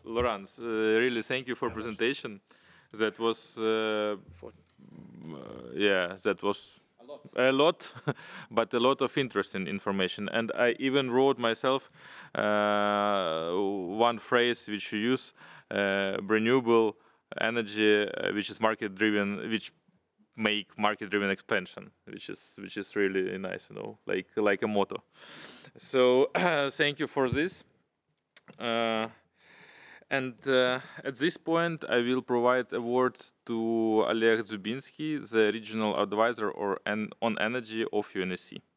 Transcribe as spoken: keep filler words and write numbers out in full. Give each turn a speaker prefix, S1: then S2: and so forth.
S1: Laurence, uh, really thank you for presentation. That was, uh, yeah, that was a lot, but a lot of interesting information. And I even wrote myself uh, one phrase which you use, uh, renewable energy, uh, which is market driven, which make market driven expansion, which is which is really nice, you know, like like a motto. So thank you for this. Uh, and uh, at this point, I will provide a word to Oleg Zubinski, the regional advisor or, en on energy of U N S C.